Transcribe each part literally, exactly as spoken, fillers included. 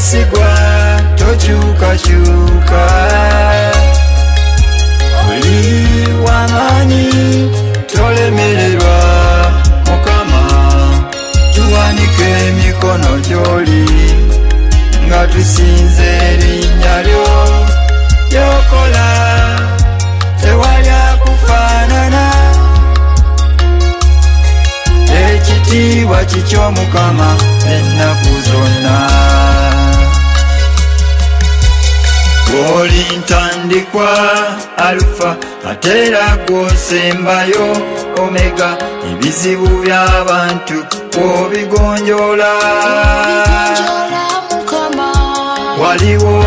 mwesigwa tokyukakyuka oli w'amaanyi tolemererwa Mukama tuwanike emikono gy'oli nga tusinze erinnya lyo lyokola tewali akufaanana ekitiibwa kikyo Mukama ennaku zonna oli ntandikwa Alufa ate era gw'osembayo Omega ebizibu by'abantu obigonjoola waliwo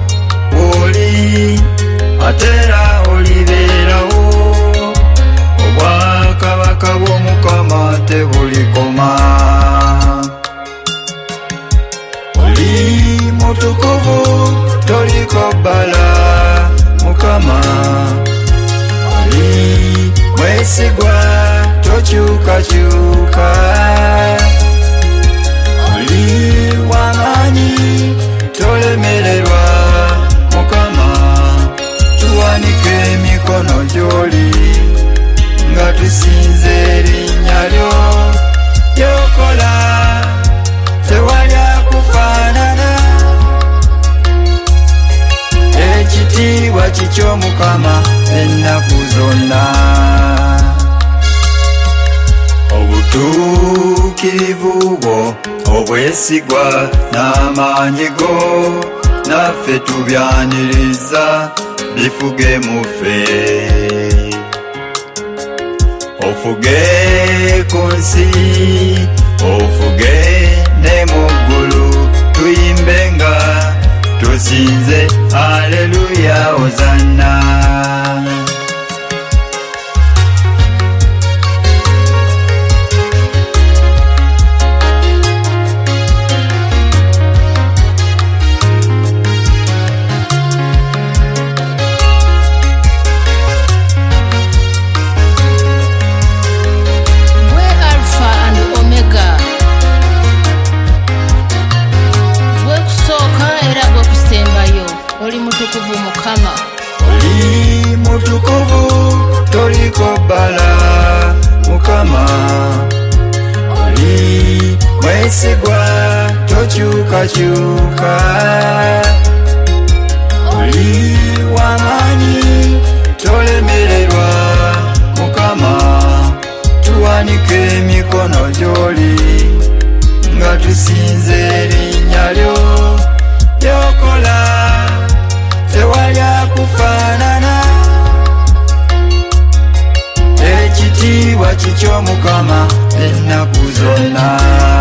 oli ate era olibeerawo obwakabaka bw'Omukama tebulikoma oli mutukuvu toliko bbala Mukama oli mwesigwa tokyukakyuka oli w'amaanyi tolemererwa Mukama tuwanike emikono gy'oli nga tusinze erinnya lyo lyokola tewali akufaanana ekitiibwa kikyo Mukama ennaku zonna obutuukirivu bwo obwesigwa n'amaanyi go naffe tubyaniriza bifuge mu ffe ofuge ku nsi ofuge ne mu ggulu tuyimbe nga tusinze aleluya ozanna oli mutukuvu Mukama oli mutukuvu toliko bbala Mukama oli mwesigwa tokyukakyuka oli w'amaanyi tolemererwa Mukama tuwanike emikono gy'oli nga tusinze erinnya lyo lyokola tewali akufaanana ekitiibwa kikyo Mukama ennaku zonna